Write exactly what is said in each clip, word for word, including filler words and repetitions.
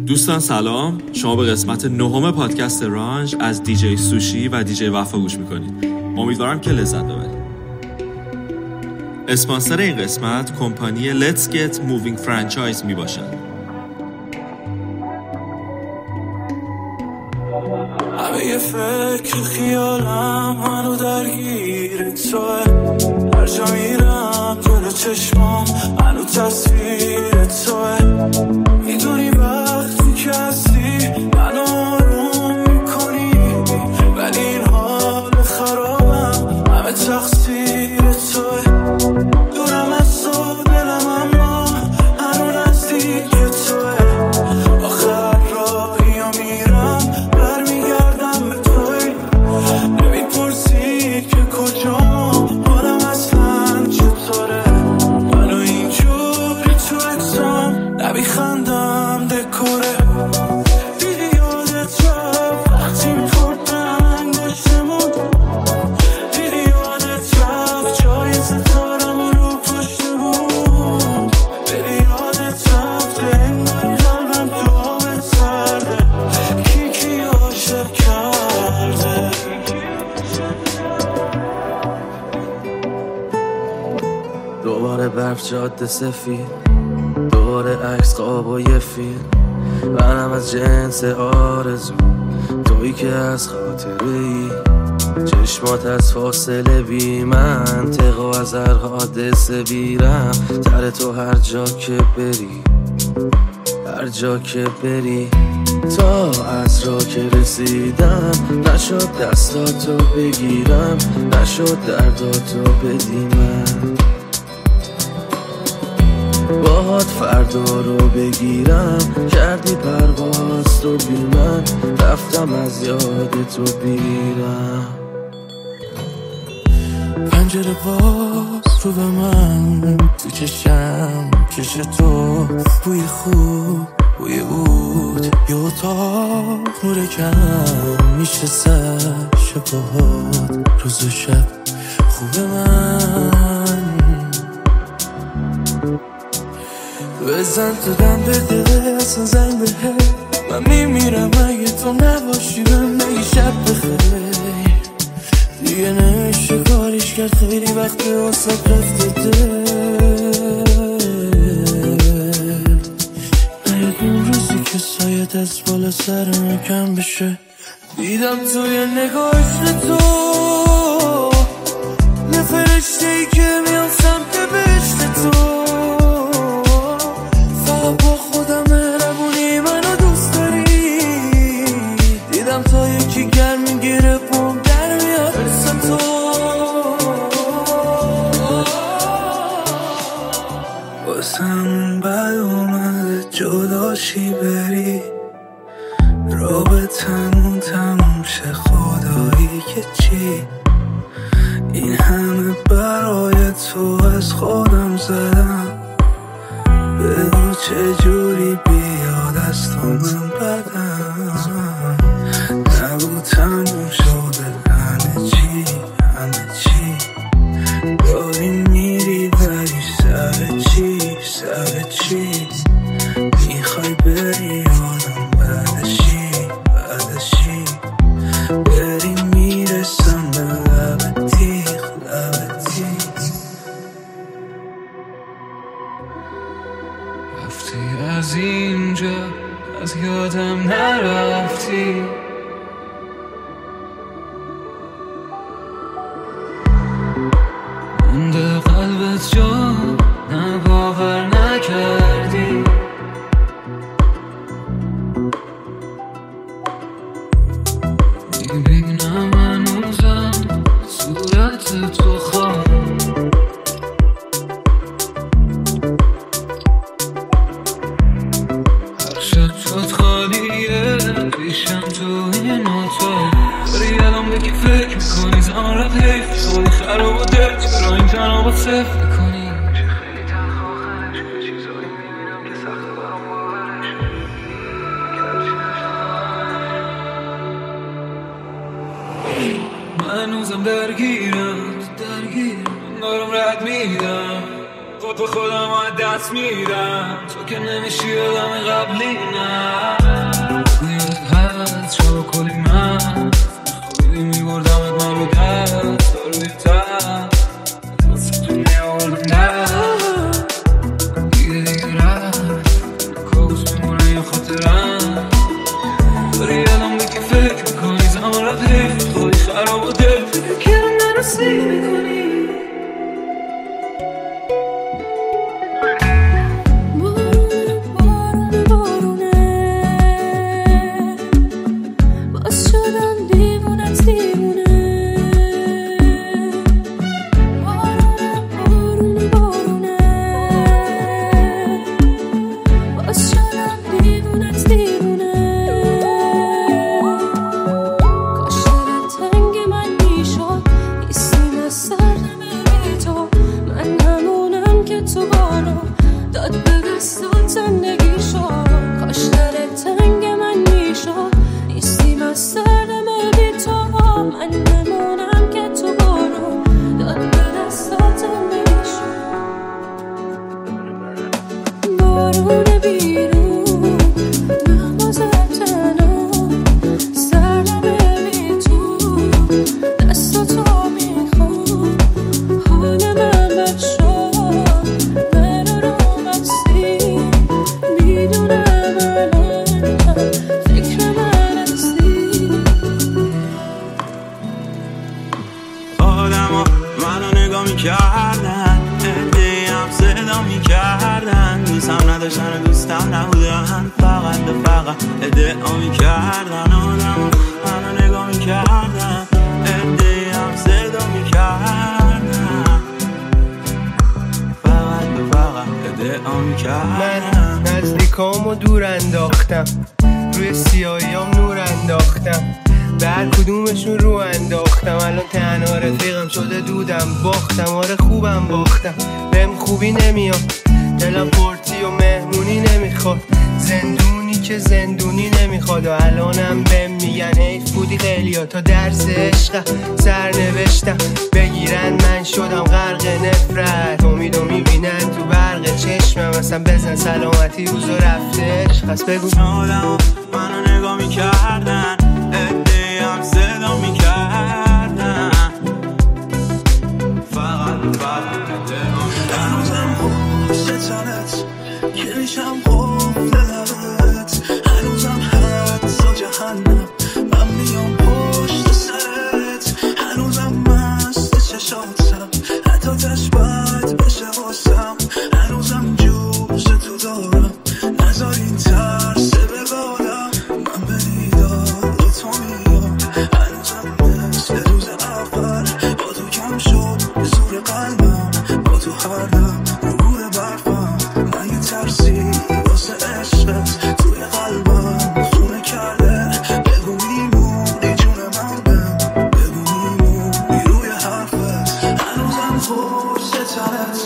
دوستان سلام، شما به قسمت نهم پادکست رانژ از دیجی سوشی و دیجی وفا گوش میکنید. امیدوارم که لذت ببرید. اسپانسر این قسمت کمپانی Let's Get Moving فرانچایز می باشد. همه یه فکر خیالم منو درگیر توه، هر جا میرم جلو چشمام منو تصویر توه. میدونی وقتی که هستی منو آروم میکنی، ولی این حال خرابم همه تقصیر توه. دورم از تو دلم اما هنو نزدیک توه، آخر راهی و میرم برمیگردم به توی. نمیپرسی که کجا حالم اصلا چطوره، منو اینجوری تو اکسام نمیخندم دکوره. دیدی یادت رفت وقتی میخوردن گشتمون، دیدی یادت رفت جای ستارمون رو پشت بود، دیدی یادت رفت انگاری قلبم تو آب سرده، کی کی عاشق کرده. دوباره برف جاده سفید، دوباره عکس خواب و یه فیلم، منم از جنس آرزو، تویی که از خاطره ای، چشمات از فاصله بی منطق و از هر حادثه بیرم تر تو هر جا که بری، هر جا که بری. تا از را که رسیدم نشد دستاتو بگیرم، نشد درداتو بدیمم، باهات فردا رو بگیرم، کردی پرواز تو بی من، رفتم از یاد تو بیرم. پنجره باز رو به من، تو چشم کش تو، بوی خوب بوی بود، یه اتاق نور کم میشه سر شبهات، روز و شب خوب من. بزن تو دم به دله اصلا زنگ به من میمیرم اگه تو نباشی، بهم بگی شب بخیر. دیگه نمیشه کاریش کرد، خیلی وقت واسه رفته دل. نید اون روزی که سایت از بالا سرم کم بشه، دیدم توی نگاهش تو یه فرشته ای که میام سمت بهشت تو. با خودم مهربونی منو دوست داری، دیدم تا یکی گرمی گیره پام در میاد حس تو. واسم بد اومده جداشی بری، رابطمون تموم شه خدایی که چی. این همه برای تو از خودم زدم، بگو چجوری بیاد از تو من بدم. نگو تموم شده همه چی همه چی، داری میری ولی سر چی سر چی. میخوای بری آدم بعدشی بعدشی، بری میرسم به لب تیغ لب تیغ. رفتی از اینجا از یادم نرفتی، مونده قلبت جا نه باور نکردی. میبینم هنوزم صورت تو خواب، شد خالیه پیشم تو این اتاق. داری الان به کی فکر میکنی؟ زمان رد حیف شدی خراب و دل، چرا این تنها صفر میکنی؟ چه خیلی تنها آخرش، یه چیزایی میبینم که سخته برام باورش. من هنوزم درگیرم درگیرم، دارم رد میدم پا خودم از دست میدم، تو که نمیشی آدم قبلی نه. نیاد هست شب کلی من خوابیدی میبردمت من رو دست تا روی تست واسه تو میاردم دست دیگه دیگه رفت کابوس میمونه یا خاطرم. داری الان به که فکر میکنی زمان رفت حیف خودی خراب و دل فکر منو سی میکنی. من نزدیکامو دور انداختم، روی سیاهیام نور انداختم، به هر کدومشون رو انداختم. الان تنها رفیقم شده دودم باختم، آره خوبم باختم. بهم خوبی نمیاد، دلم پرتی و مهمونی نمیخواد، زندونی که زندونی نمیخواد. و الانم بهم میگن حیف بودی خیلیا تا درس عشق سرنوشتم بگیرن من شدم غرق نفرت. امیدو میبینن تو برق چشمم، اصلا بزن سلامتی روز و رفتش. پس بگو شادم منو نگاه میکردن، ادهی هم صدا میکردن، فقط فقط هنوزم خوش تنت که میشم خوف لبت، هنوزم حدس و جهنم من میام پشت سرت، هنوزم مست چشاتم حتی تشبت بشه واسم، هنوزم جوش تو دارم نذار این ترس ببارم. من به دیدار تو میام، هنوزم مثل روز اول با تو کم شد زور قلبم، با تو هر دم نور برفم. من یه ترسی واسه عشقت توی قلبم خونه کرده، بگو میمونی جون من بم، بگو میمونی روی حرفت، هنوزم خوش تنت.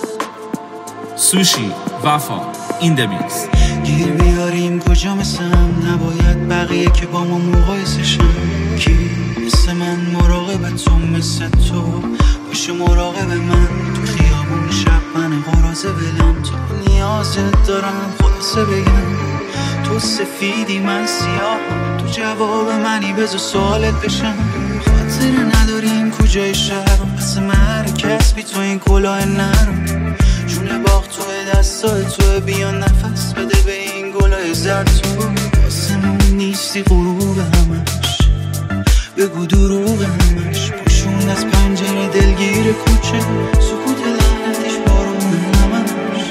سوشی وفا این دمیکس. گیر بیاریم کجا مثلم، نباید بقیه که با ما مقایسشن. کی مثل من مراقب تو، مثل تو باشه مراقب من. تو خیابون شب من قرازه ولم، تو نیازت دارم خلاصه بگم. تو سفیدی من سیاه، تو جواب منی بذار سوالت بشم. خاطر نداریم کجای شهر، پس من کس بی تو این کلاه نرم. جون باغ توی دستای توی، بیا نفس بده به این گلای زرد. تو آسمون نیستی غروب همش، بگو دروغ همش. پشون از پنجره دلگیر کوچه، سکوت لعنتش بارون همش.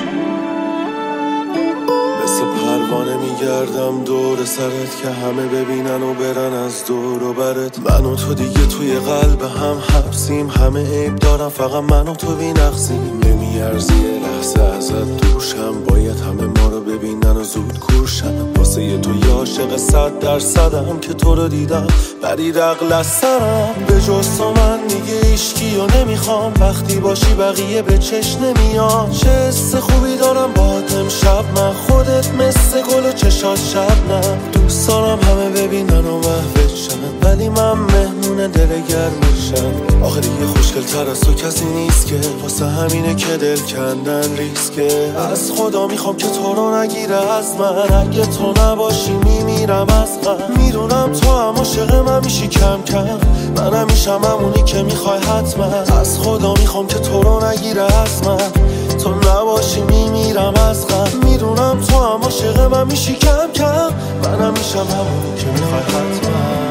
مثل پروانه میگردم دور سرت که همه ببینن و برن از دور و برت. من و تو دیگه توی قلب هم حبسیم، همه عیب دارم فقط من و تو بینقصیم. نمیارزی یه لحظه ازت دوشم، باید همه ما رو ببینن و زود کورشم. واسه یه تو یه عاشق صد درصدم که تو رو دیدم بری رقل از سرم. به جز تو من دیگه عشقی و نمیخوام، وقتی باشی بقیه به چش نمیان. چه حس خوبی دارم باهات امشب، من خودت مثل گل و چشات شبنم. دوست دارم همه ببینن و محوشن، ولی من مهمون دل گرمشم. آخه دیگه خوشگل تر از تو کسی نیست ریسکه، واسه همینه که دل کندن ریسکه. از خدا میخوام که تو رو نگیره از من، اگه تو نباشی میمیرم از غم. میدونم تو هم عاشق من میشی کم کم، منم میشم همونی که میخوای حتما. از خدا میخوام که تو رو نگیره از من، تو نباشی میمیرم از غم. میدونم تو هم عاشق من میشی کم کم، منم میشم همونی که میخوای حتما.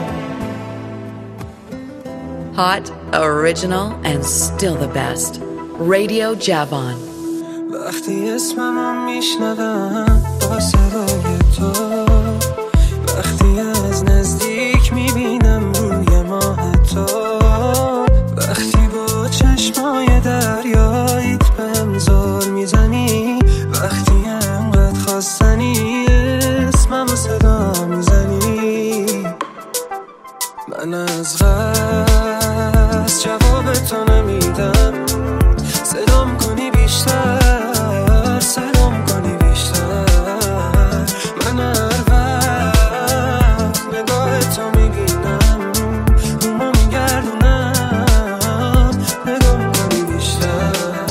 Hot, original, and still the best. Radio Javon. وقتی اسمم میشنوم با صدای تو، وقتی از نزدیک میبینم روی ماه تو، وقتی با چشمای دریاییت بهم زل میزنی، وقتی انقدر خواستنی اسمم و صدا میزنی، من از غصب جواب تو نمیدم. صدام کنی بیشتر، صدام کنی بیشتر، من هر وقت نگاه تو میبینم رومو میگردونم، نگاه کنی بیشتر.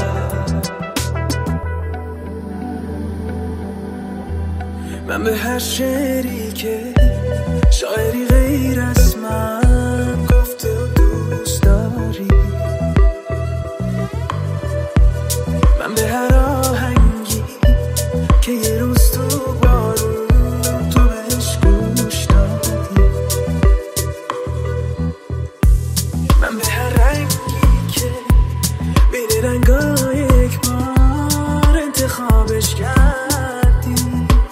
من به هر شعری که شاعری غیر از من گفته و دوست داری، من به هر آهنگی که یه روز تو بارون تو بهش گوش دادی، من به هر رنگی که بین رنگای یک بار انتخابش کردی،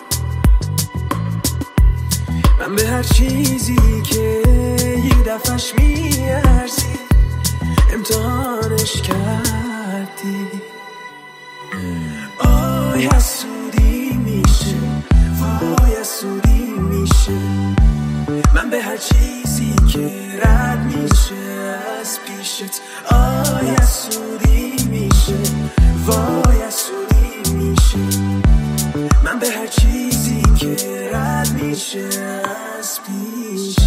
من به هر چیزی که یه دفعش میارزی امتحانش کردی. آی حسودی میشه، وای حسودی میشه، من به هر چیزی که رد میشه از پیشت. آی حسودی میشه، وای حسودی میشه، من به هر چیزی که رد میشه از پیشت.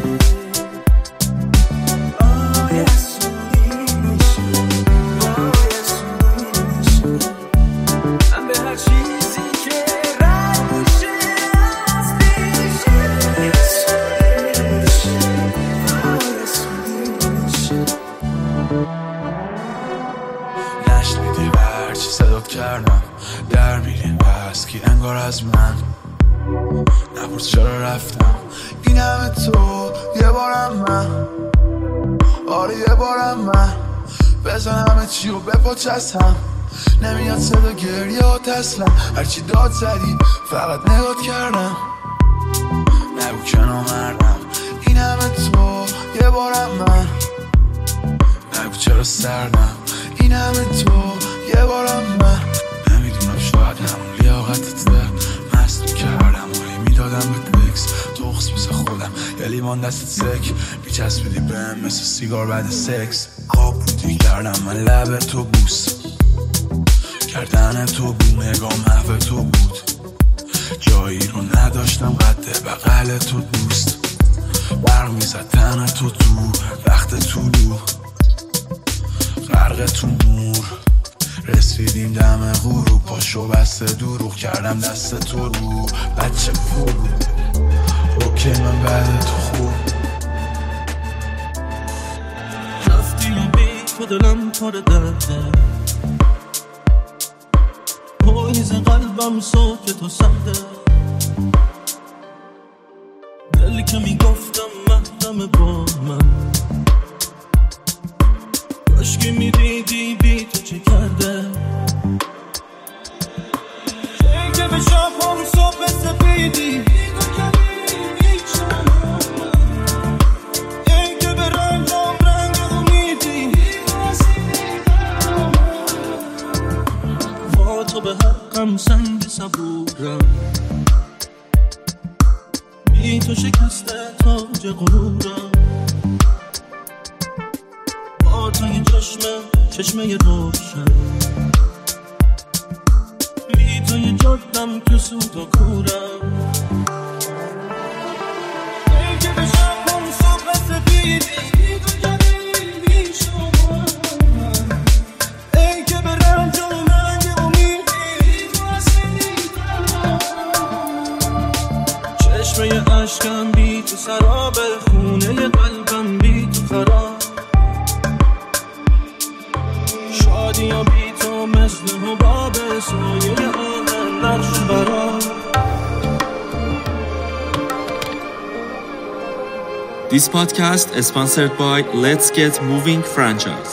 در میرین بس کی انگار از من نپرس چرا رفتم این همه تو یه بارم من، آره یه بارم من، بزن همه چی و بپاچستم، نمیاد صدا گریه و تسلم، هرچی داد زدی فقط نگات کردم، نگو که نامردم این همه تو یه بارم من، نگو چرا سردم این همه تو یه بارم من. نمیدونم شاید همون لیاقتته، مست میکردم ولی میدادم به دکس، تخص بسه خودم یه لیوان دستت سک، میچسبیدی بهم مثل سیگار بعد سکس. خواب بودی کردم من لب تو بوس، کردن تو بو نگاه محو تو بود، جایی رو نداشتم قد بغل تو دوست، برق میزد تن تو تو وقت طولو، غرق تو نور رسیدیم دم غروب، پاشو بسته دروغ کردم دست تو رو بچه پول. اوکی من بعد تو خوب رفتی و بی تو دلم پر درده، پاییز قلبم ساکت و سرده، دلی که میگفتم محرم با من، کاشکی میدیدی بی تو چه کرده، ای که به شب هم صبح سپیدی، ای که به رنگم رنگ امیدی، با تو به حقم سنگ صبورم، بی تو شکسته تاج غرورم، با تو یه چشمه چشمه روشن، بی تو یه جادم که سود و کورم، ای که به شب هم صبح سپیدی، بی تو جدیدی شما، اشکم بی تو سراب خونه قلبم بی تو خراب شادی یا بی تو مثل حباب سایه آهن نقش برام. This podcast is sponsored by Let's Get Moving franchise.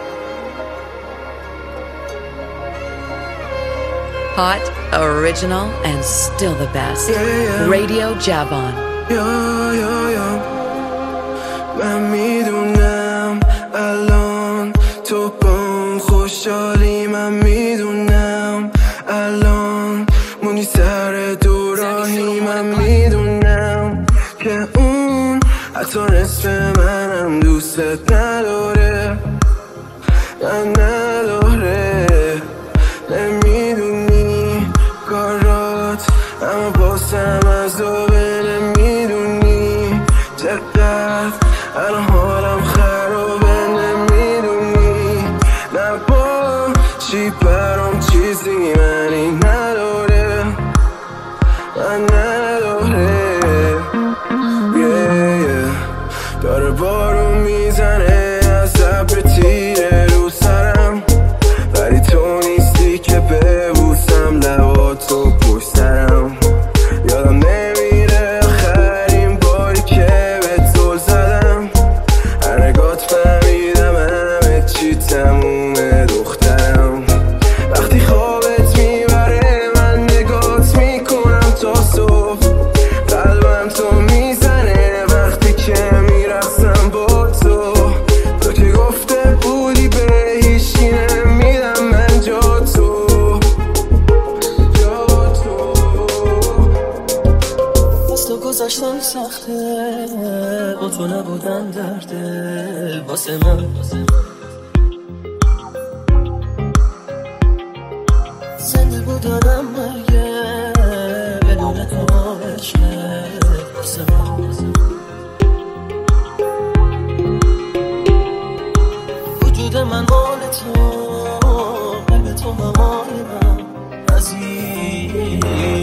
Hot, original, and still the best. Yeah, yeah. Radio Javon. یا یا یا من میدونم الان تو بام خوشحالی، من میدونم الان مونی سر دو راهی، من میدونم که اون حتی نصف منم دوستت نداره، من نداره. نمیدونی کارات اما باسم از دوبه، نمیدونی چقدر الان حالم خرابه، نمیدونی نبا چی برام چیزی منی نداره، من نداره. yeah, yeah. داره بارون میزنه از ابر تیره رو سرم، ولی تو نیستی که ببوسم لباتو پشت سرم. یادم نمیره آخرین باری که به تو زدم، هر نگات فهمیدم همه چی تمومه دخترم. وقتی خوابت میبره من نگات میکنم تا صبح، قلبم تو میزنه وقتی که میرقصم با تو. تو که گفته بودی به هیچی نمیدم من جا تو، جا تو. از تو گذاشتم سخته، با تو نبودن درده واسه من. زنده بودنم مرگه بدون تو عشقه واسه من. وجود من مال تو، قلب تو مال من عزیزم.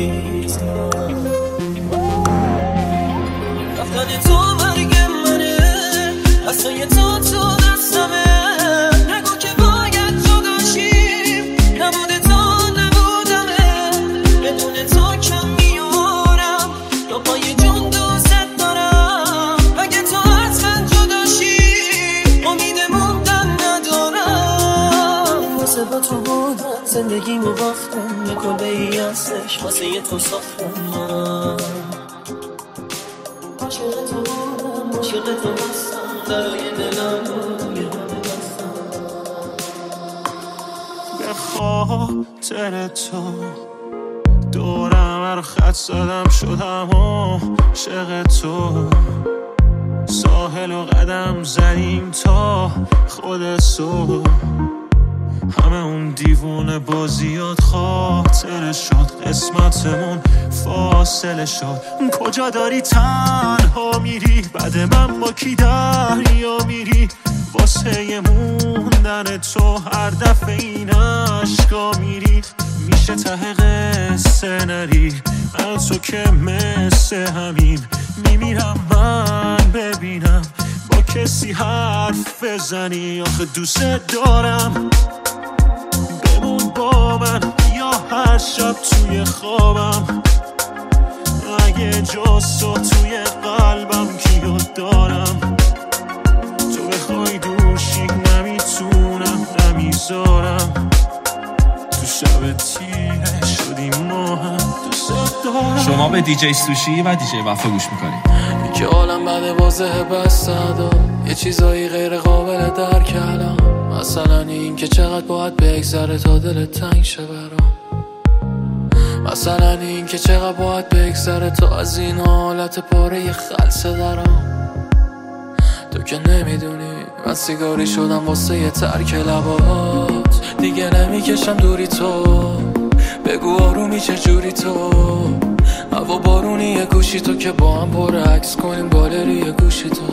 رفتن تو مرگ منه، اصلا تو تو دستمه. نگو که باید جداشیم، نبوده تو نبودمه. بدون تو کم میارم، یا پای جون دوست دارم. اگه تو حتما جداشی امید موندن ندارم. واسه با تو بودن زندگیمو باختم، یه کلبه ای هستش واسه یه تو ساختم. من عاشق تو بودم، عاشق تو بستم، درای دلم رو یه همه بستم. به خاطر تو دورم رو خط زدم، شدم عاشق تو. ساحل و قدم زدیم تا خود صبح، همه اون دیوونه بازیات خاطر شد، قسمتمون فاصله شد. کجا داری تنها میری، بعد من با کی دریا میری؟ واسه موندن تو هر دفعه این عشقا میری. میشه ته قصه نری، من تو که مثل همین میمیرم من ببینم با کسی حرف بزنی. آخه دوست دارم بمون با من، یا هر شب توی خوابم. اگه جز تو توی قلبم کیو دارم، تو بخوای دوشی نمیتونم نمیذارم. تو شب تیره شدیم ما هم دوست دارم. شما به دیجی سوشی و دیجی وفا گوش میکنید. که عالم بده واضحه بس صدا، یه چیزایی غیر قابل درک الان. مثلا این که چقدر باید بگذره تا دلت تنگ شه برام. مثلا این که چقدر باید بگذره تا از این حالت پاره خلصه درام. تو که نمیدونی من سیگاری شدم واسه یه ترک لبات. دیگه نمیکشم دوری تو، بگو آرومی چجوری تو. هوا بارونی یه گوشی تو که با هم پر عکس کنیم بالری یه گوشی تو.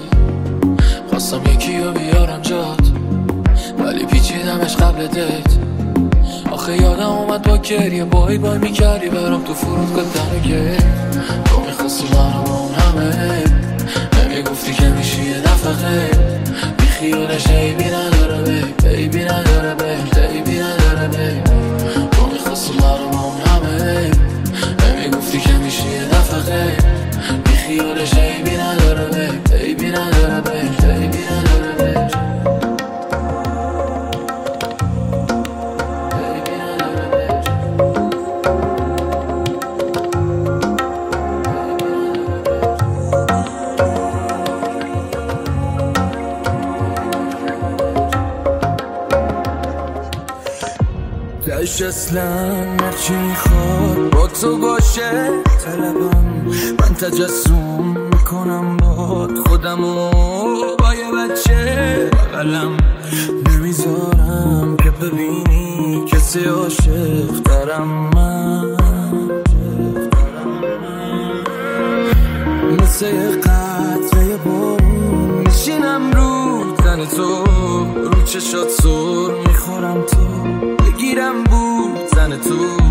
خواستم یکی رو بیارم جات، ولی پیچیدمش قبل دیت. آخه یادم اومد با گریه بای بای میکردی برام تو فرودگاه درگه. تو میخواستی منو با اون همه، نمیگفتی که میشی یه نفقه. بیخیالش عیبی نداره بی، عیبی نداره بی، عیبی نداره بی. تو میخواستی منو با اون همه، نمیگفتی که میشی یه نفقه. بیخیالش عیبی نداره بی، عیبی نداره بی، عیبی نداره بی. داشت اصلا هرچی میخواد با تو باشه طلبم. من تجسم میکنم باد خودمو با یه بچه بغلم. نمیذارم که ببینی کسی عاشق دارم من. مثل یه قطره بارون میشینم رو تن تو، رو چشات سر میخورم تو، بگیرم بود زن تو.